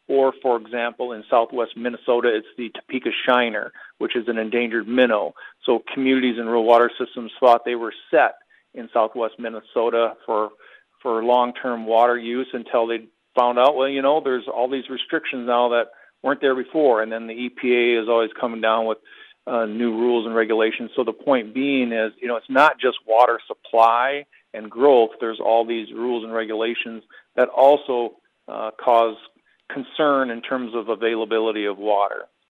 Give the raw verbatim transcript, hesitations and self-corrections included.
Or, for example, in southwest Minnesota, it's the Topeka shiner, which is an endangered minnow. So communities and rural water systems thought they were set in southwest Minnesota for for long-term water use until they found out, well, you know, there's all these restrictions now that weren't there before. And then the E P A is always coming down with uh, new rules and regulations. So the point being is, you know, it's not just water supply and growth. There's all these rules and regulations that also uh, cause concern in terms of availability of water.